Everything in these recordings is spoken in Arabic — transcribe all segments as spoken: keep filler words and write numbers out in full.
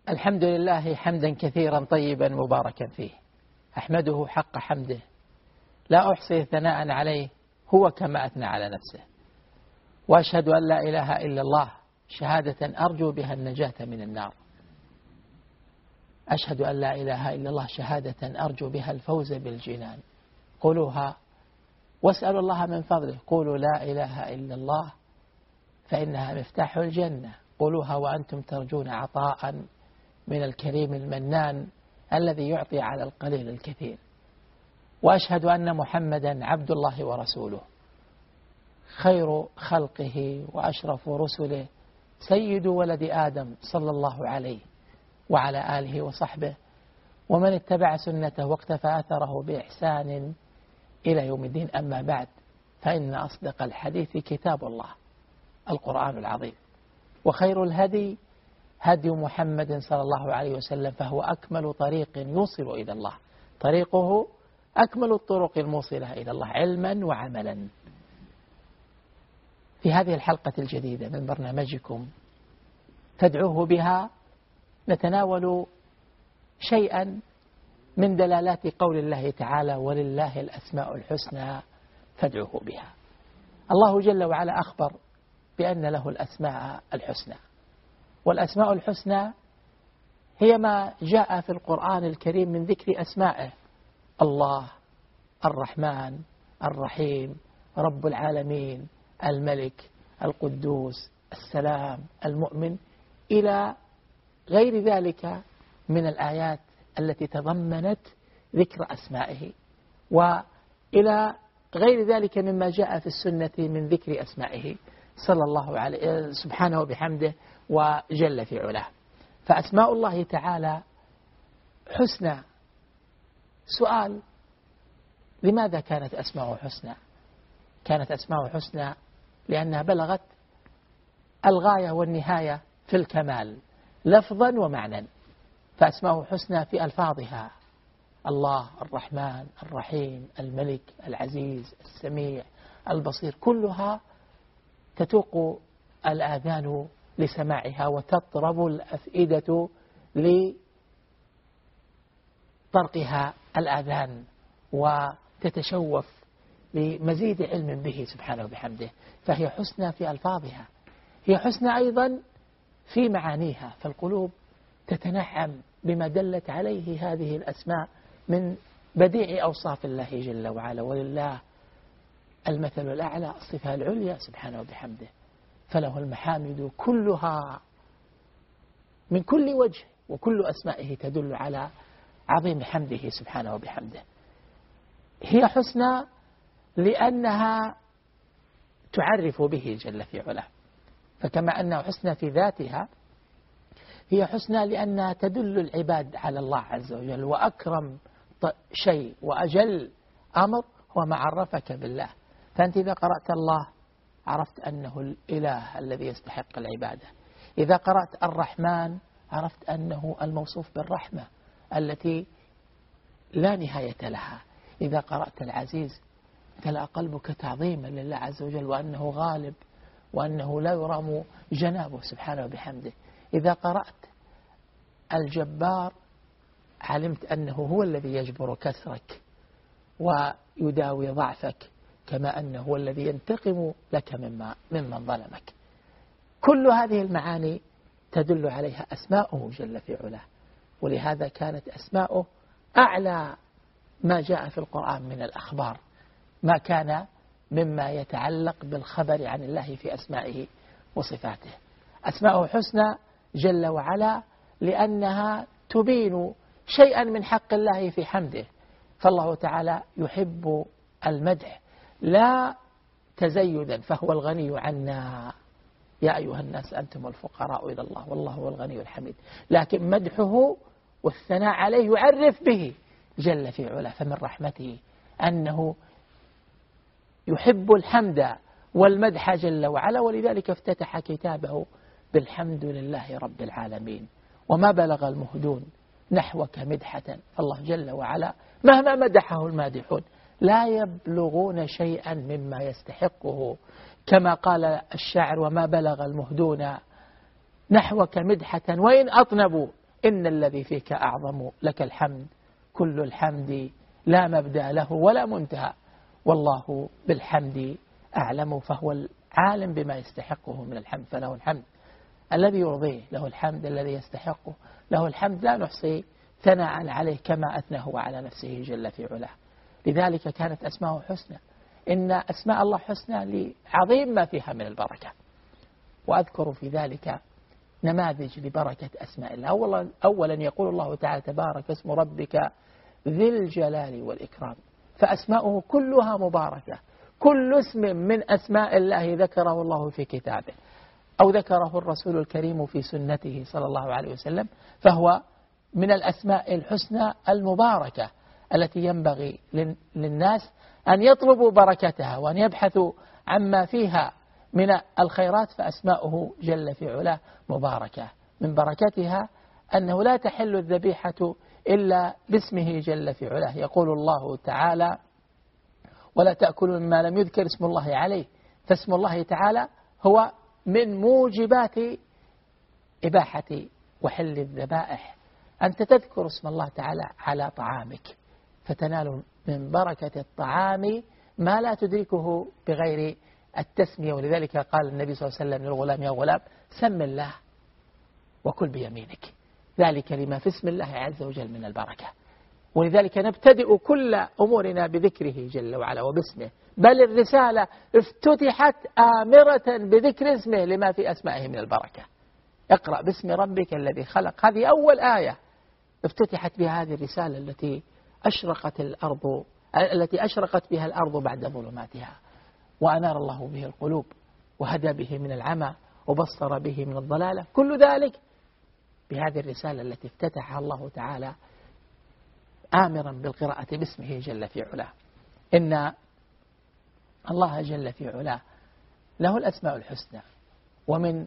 الحمد لله حمدا كثيرا طيبا مباركا فيه، أحمده حق حمده، لا أحصي ثناء عليه، هو كما أثنى على نفسه. وأشهد أن لا إله إلا الله شهادة أرجو بها النجاة من النار. أشهد أن لا إله إلا الله شهادة أرجو بها الفوز بالجنان. قولوها واسألوا الله من فضله، قولوا لا إله إلا الله فإنها مفتاح الجنة. قولوها وأنتم ترجون عطاء من الكريم المنان الذي يعطي على القليل الكثير. وأشهد أن محمدا عبد الله ورسوله، خير خلقه وأشرف رسله، سيد ولد آدم صلى الله عليه وعلى آله وصحبه ومن اتبع سنته واقتفى أثره بإحسان إلى يوم الدين. أما بعد، فإن أصدق الحديث كتاب الله القرآن العظيم، وخير الهدي هدي محمد صلى الله عليه وسلم، فهو أكمل طريق يوصل إلى الله، طريقه أكمل الطرق الموصلة إلى الله علما وعملا. في هذه الحلقة الجديدة من برنامجكم تدعوه بها نتناول شيئا من دلالات قول الله تعالى: ولله الأسماء الحسنى فادعوه بها. الله جل وعلا أخبر بأن له الأسماء الحسنى، والأسماء الحسنى هي ما جاء في القرآن الكريم من ذكر أسمائه: الله، الرحمن، الرحيم، رب العالمين، الملك، القدوس، السلام، المؤمن، إلى غير ذلك من الآيات التي تضمنت ذكر أسمائه، وإلى غير ذلك مما جاء في السنة من ذكر أسمائه صلى الله عليه سبحانه وبحمده وجل في علاه. فأسماء الله تعالى حسنى. سؤال: لماذا كانت أسماءه حسنى؟ كانت أسماءه حسنى لأنها بلغت الغاية والنهاية في الكمال لفظا ومعنى. فأسماءه حسنى في ألفاظها: الله، الرحمن، الرحيم، الملك، العزيز، السميع، البصير، كلها تتوق الآذان لسماعها وتطرب الأفئدة لطرقها الآذان وتتشوف لمزيد علم به سبحانه وبحمده. فهي حسنى في ألفاظها، هي حسنى أيضا في معانيها، فالقلوب تتنعم بما دلت عليه هذه الأسماء من بديع أوصاف الله جل وعلا. ولله المثل الأعلى، الصفة العليا سبحانه وبحمده، فله المحامد كلها من كل وجه، وكل أسمائه تدل على عظيم حمده سبحانه وبحمده. هي حسنى لأنها تعرف به جل في علاه، فكما أنها حسنى في ذاتها، هي حسنى لأنها تدل العباد على الله عز وجل. وأكرم شيء وأجل أمر هو ما عرفك بالله. فأنت إذا قرأت الله عرفت أنه الإله الذي يستحق العبادة. إذا قرأت الرحمن عرفت أنه الموصوف بالرحمة التي لا نهاية لها. إذا قرأت العزيز امتلأ قلبك تعظيما لله عز وجل، وأنه غالب، وأنه لا يرام جنابه سبحانه وبحمده. إذا قرأت الجبار علمت أنه هو الذي يجبر كسرك ويداوي ضعفك، كما أنه هو الذي ينتقم لك مما ممن ظلمك. كل هذه المعاني تدل عليها أسماؤه جل في علاه، ولهذا كانت أسماؤه أعلى ما جاء في القرآن من الأخبار، ما كان مما يتعلق بالخبر عن الله في أسمائه وصفاته. أسماؤه حسنى جل وعلا لأنها تبين شيئا من حق الله في حمده. فالله تعالى يحب المدح لا تزيدا، فهو الغني عنا، يا أيها الناس أنتم الفقراء إلى الله والله هو الغني الحميد. لكن مدحه والثناء عليه يعرف به جل في علاه. فمن رحمته أنه يحب الحمد والمدح جل وعلا، ولذلك افتتح كتابه بالحمد لله رب العالمين. وما بلغ المهدون نحوك مدحة، فالله جل وعلا مهما مدحه المادحون لا يبلغون شيئا مما يستحقه، كما قال الشاعر: وما بلغ المهدون نحوك مدحة وإن أطنبوا إن الذي فيك أعظم لك الحمد كل الحمد لا مبدأ له ولا منتهى والله بالحمد أعلم فهو العالم بما يستحقه من الحمد فله الحمد الذي يرضيه له الحمد الذي يستحقه له الحمد لا نحصي ثناء عليه كما أثناه على نفسه جل في علاه. لذلك كانت أسماءه حسنى. إن أسماء الله حسنى لعظيم ما فيها من البركة. وأذكر في ذلك نماذج لبركة أسماء الله. أولا, أولا يقول الله تعالى تبارك اسم ربك ذي الجلال والإكرام فأسماؤه كلها مباركة. كل اسم من أسماء الله ذكره الله في كتابه أو ذكره الرسول الكريم في سنته صلى الله عليه وسلم فهو من الأسماء الحسنى المباركة التي ينبغي للناس أن يطلبوا بركتها وأن يبحثوا عما فيها من الخيرات. فأسماؤه جل في علاه مباركة. من بركتها أنه لا تحل الذبيحة إلا باسمه جل في علاه. يقول الله تعالى ولا تأكلوا مما لم يذكر اسم الله عليه. فاسم الله تعالى هو من موجبات إباحة وحل الذبائح. أنت تذكر اسم الله تعالى على طعامك فتنال من بركة الطعام ما لا تدركه بغير التسمية. ولذلك قال النبي صلى الله عليه وسلم للغلام يا غلام سم الله وكل بيمينك ذلك لما في اسم الله عز وجل من البركة. ولذلك نبتدئ كل أمورنا بذكره جل وعلا وباسمه. بل الرسالة افتتحت آمرة بذكر اسمه لما في أسمائه من البركة. اقرأ باسم ربك الذي خلق. هذه أول آية افتتحت بها هذه الرسالة التي أشرقت الأرض التي أشرقت بها الأرض بعد ظلماتها وأنار الله به القلوب وهدى به من العمى وبصر به من الضلالة. كل ذلك بهذه الرسالة التي افتتحها الله تعالى آمرا بالقراءة باسمه جل في علاه. إن الله جل في علاه له الأسماء الحسنى. ومن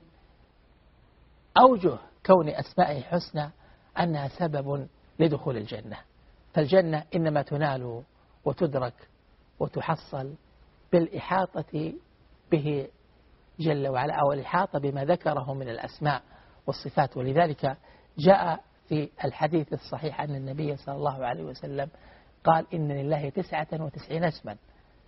أوجه كون أسمائه حسنى أنها سبب لدخول الجنة. فالجنة إنما تنال وتدرك وتحصل بالإحاطة به جل وعلا أو الإحاطة بما ذكره من الأسماء والصفات. ولذلك جاء في الحديث الصحيح أن النبي صلى الله عليه وسلم قال إن لله تسعة وتسعين اسما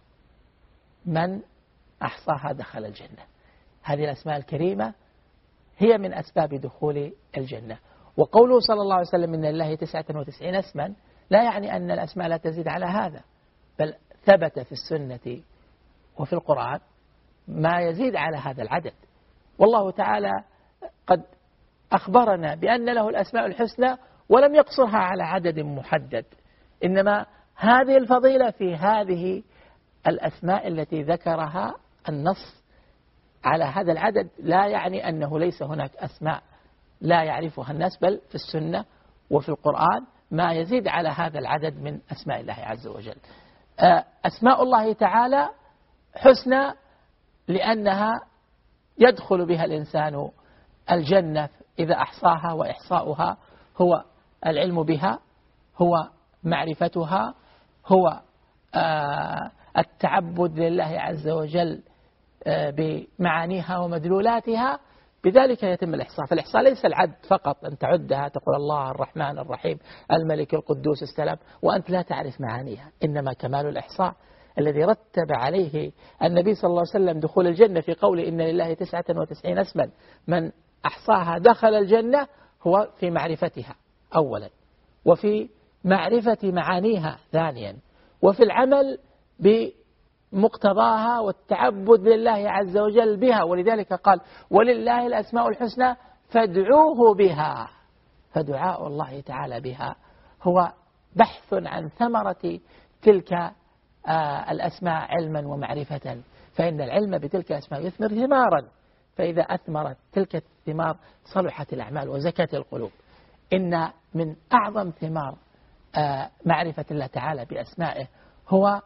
من أحصاها دخل الجنة. هذه الأسماء الكريمة هي من أسباب دخول الجنة. وقوله صلى الله عليه وسلم إن لله تسعة وتسعين اسما لا يعني أن الأسماء لا تزيد على هذا، بل ثبت في السنة وفي القرآن ما يزيد على هذا العدد. والله تعالى قد أخبرنا بأن له الأسماء الحسنى ولم يقصرها على عدد محدد، إنما هذه الفضيلة في هذه الأسماء التي ذكرها النص على هذا العدد. لا يعني أنه ليس هناك أسماء لا يعرفها الناس، بل في السنة وفي القرآن ما يزيد على هذا العدد من أسماء الله عز وجل. أسماء الله تعالى حسنى لأنها يدخل بها الإنسان الجنة إذا أحصاها، وإحصاؤها هو العلم بها، هو معرفتها، هو التعبد لله عز وجل بمعانيها ومدلولاتها. بذلك يتم الإحصاء. فالإحصاء ليس العد فقط أن تعدها تقول الله الرحمن الرحيم الملك القدوس السلام وأنت لا تعرف معانيها، إنما كمال الإحصاء الذي رتب عليه النبي صلى الله عليه وسلم دخول الجنة في قول إن لله تسعة وتسعين اسما من أحصاها دخل الجنة هو في معرفتها أولا، وفي معرفة معانيها ثانيا، وفي العمل بمقتضاها والتعبد لله عز وجل بها. ولذلك قال ولله الأسماء الحسنى فادعوه بها. فدعاء الله تعالى بها هو بحث عن ثمرة تلك آه الأسماء علما ومعرفة، فإن العلم بتلك الأسماء يثمر ثمارا، فإذا أثمرت تلك الثمار صلحت الأعمال وزكت القلوب. إن من أعظم ثمار آه معرفة الله تعالى بأسمائه هو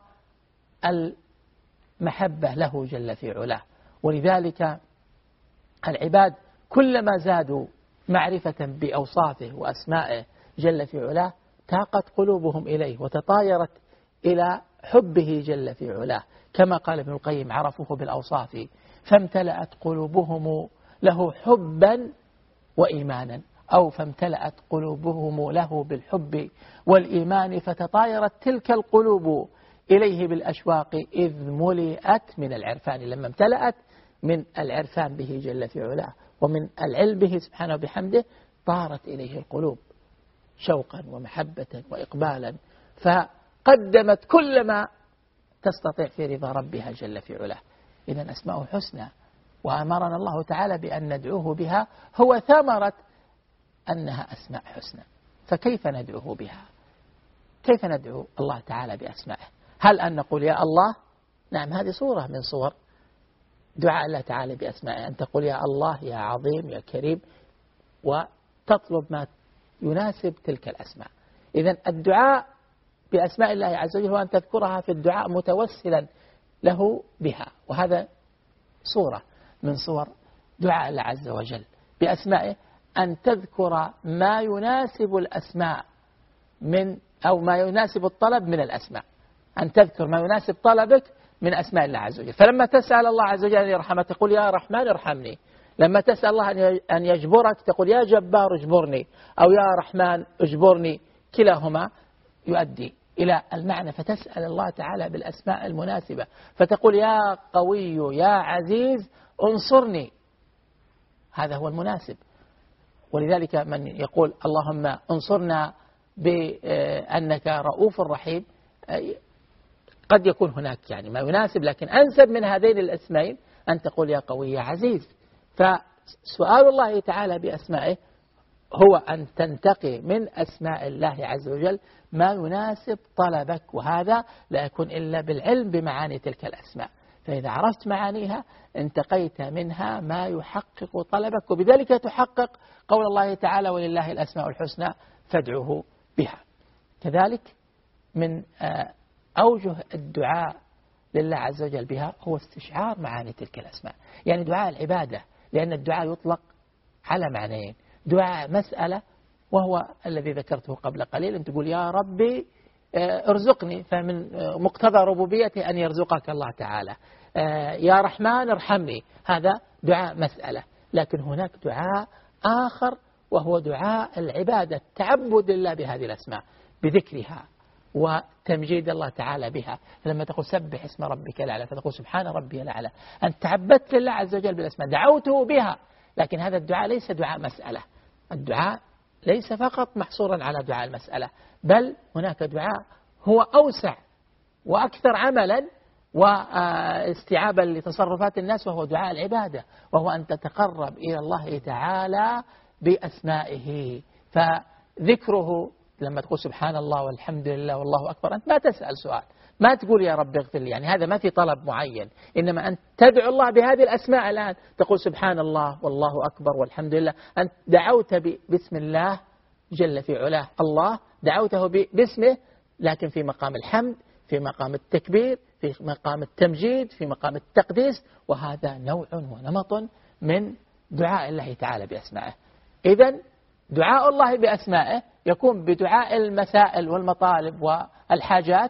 المحبة له جل في علاه. ولذلك العباد كلما زادوا معرفة بأوصافه وأسمائه جل في علاه تاقت قلوبهم إليه وتطايرت إلى حبه جل في علاه، كما قال ابن القيم عرفوه بالأوصاف فامتلأت قلوبهم له حبا وإيمانا. أو فامتلأت قلوبهم له بالحب والإيمان فتطايرت تلك القلوب إليه بالأشواق إذ ملئت من العرفان. لما امتلأت من العرفان به جل في علاه ومن العلم به سبحانه وبحمده طارت إليه القلوب شوقا ومحبة وإقبالا، فقدمت كل ما تستطيع في رضا ربها جل في علاه. إذن أسماء حسنى، وأمرنا الله تعالى بأن ندعوه بها، هو ثمرة أنها أسماء حسنى. فكيف ندعوه بها؟ كيف ندعو الله تعالى بأسمائه؟ هل أن نقول يا الله؟ نعم، هذه صورة من صور دعاء الله تعالى بأسمائه، أن تقول يا الله يا عظيم يا كريم، وتطلب ما يناسب تلك الأسماء. إذن الدعاء بأسماء الله عز وجل هو أن تذكرها في الدعاء متوسلا له بها، وهذا صورة من صور دعاء الله عز وجل بأسمائه، أن تذكر ما يناسب الأسماء من أو ما يناسب الطلب من الأسماء، أن تذكر ما يناسب طلبك من أسماء الله عز وجل. فلما تسأل الله عز وجل أن يرحمك تقول يا رحمن ارحمني، لما تسأل الله أن يجبرك تقول يا جبار اجبرني، أو يا رحمن اجبرني، كلاهما يؤدي إلى المعنى. فتسأل الله تعالى بالأسماء المناسبة، فتقول يا قوي يا عزيز انصرني، هذا هو المناسب. ولذلك من يقول اللهم انصرنا بأنك رؤوف رحيم، قد يكون هناك يعني ما يناسب، لكن أنسب من هذين الاسمين أن تقول يا قوي يا عزيز. فسؤال الله تعالى بأسمائه هو أن تنتقي من أسماء الله عز وجل ما يناسب طلبك، وهذا لا يكون إلا بالعلم بمعاني تلك الأسماء. فإذا عرفت معانيها انتقيت منها ما يحقق طلبك، وبذلك تحقق قول الله تعالى ولله الأسماء الحسنى فادعوه بها. كذلك من أوجه الدعاء لله عز وجل بها هو استشعار معاني تلك الأسماء، يعني دعاء العبادة، لأن الدعاء يطلق على معنيين: دعاء مسألة وهو الذي ذكرته قبل قليل، أن تقول يا ربي ارزقني، فمن مقتضى ربوبيته أن يرزقك الله تعالى. يا رحمن ارحمني، هذا دعاء مسألة. لكن هناك دعاء آخر وهو دعاء العبادة، تعبد لله بهذه الأسماء بذكرها وتمجيد الله تعالى بها. لما تقول سبح اسم ربك الأعلى فتقول سبحان ربي الأعلى، أن تعبدت لله عز وجل بالأسماء، دعوته بها. لكن هذا الدعاء ليس دعاء مسألة، الدعاء ليس فقط محصورا على دعاء المسألة، بل هناك دعاء هو أوسع وأكثر عملا واستيعابا لتصرفات الناس، وهو دعاء العبادة، وهو أن تتقرب إلى الله تعالى بأسمائه. فذكره لما تقول سبحان الله والحمد لله والله أكبر، أنت ما تسأل سؤال، ما تقول يا رب اغفر لي، يعني هذا ما في طلب معين، إنما أنت تدعو الله بهذه الأسماء. الآن تقول سبحان الله والله أكبر والحمد لله، أنت دعوت باسم الله جل في علاه، الله دعوته باسمه، لكن في مقام الحمد، في مقام التكبير، في مقام التمجيد، في مقام التقديس، وهذا نوع ونمط من دعاء الله تعالى بأسمائه. إذن دعاء الله بأسمائه يكون بدعاء المسائل والمطالب والحاجات،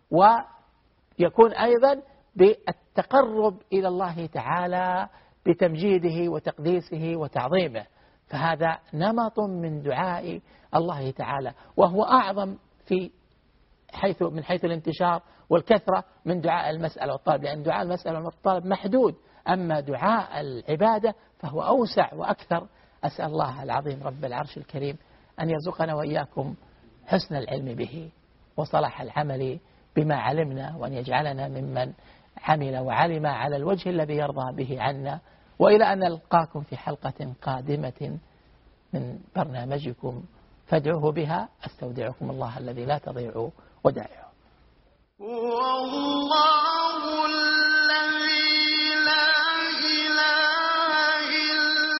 ويكون أيضا بالتقرب إلى الله تعالى بتمجيده وتقديسه وتعظيمه. فهذا نمط من دعاء الله تعالى، وهو أعظم في حيث من حيث الانتشار والكثرة من دعاء المسألة والطلب، لأن دعاء المسألة والطلب محدود، أما دعاء العبادة فهو أوسع وأكثر. أسأل الله العظيم رب العرش الكريم أن يرزقنا وإياكم حسن العلم به وصلاح العمل بما علمنا، وأن يجعلنا ممن عمل وعلم على الوجه الذي يرضى به عنا. وإلى أن نلقاكم في حلقة قادمة من برنامجكم فادعوه بها، أستودعكم الله الذي لا تضيع ودائعه.